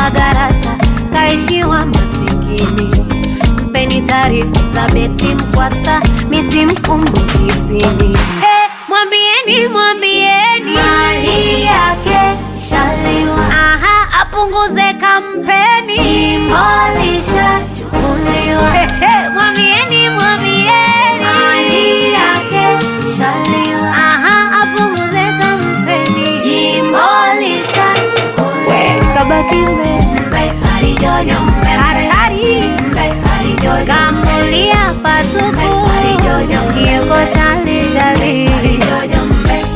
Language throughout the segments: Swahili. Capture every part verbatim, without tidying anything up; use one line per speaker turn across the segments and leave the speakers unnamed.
magarasa, kaishiwa masikini. Mpeni taarifa za Beti Mkwasa, misi mkumbuki sini. Hey, mwambieni, mwambieni mali yake shaliwa. Aha, apunguze kampeni, imolisha chukuliwa. Hey, hey, mwambieni, mwambieni mali yake shaliwa. Aha, apunguze kampeni, imolisha chukuliwa. We, kabaki mbe, hari jojo mbe, hari hari mbe, hari jojo kamulia patupu, hari jojo yeko chali chali, hari jojo mbe.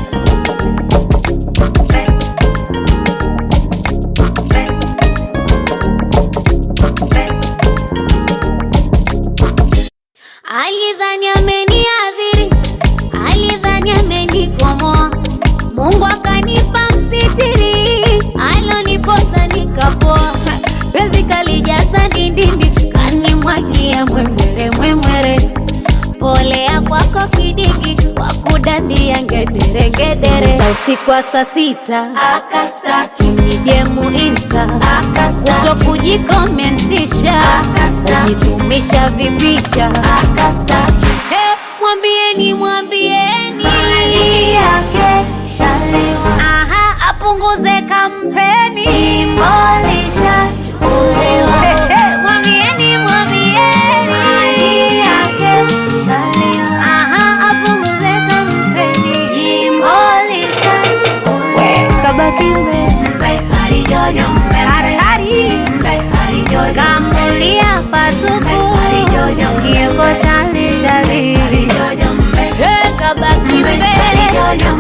Alidhani ameniadhiri, alidhani amenikomoa, Mungu akanipa msitiri, aloniposa nikapoa. Penzi kalijaza ndindindi, kanimwagia mwemwere mwemwere. Polea kwako kidingi, wakudandia ngedere ngedere. Sa usiku wa saa sita, akastaki nijemu insta, kuto kujikomentisha, kujitumisha vipicha, akastaki. Hey, mwambieni, mwambieni mali yake shaliwa. Aha, apunguze kampeni, imolisha chukuliwa. Hey, hey, mwambieni, mwambieni mali yake shaliwa. Aha, apunguze kampeni, imolisha chukuliwa. We, kabaki mbe, mbe, hari jojo mbe, hari hari mbe, hari jojo kamulia patupu, hari jojo yeko chali chali, hari jojo mbe. Hey, kabaki mbe, hari jojo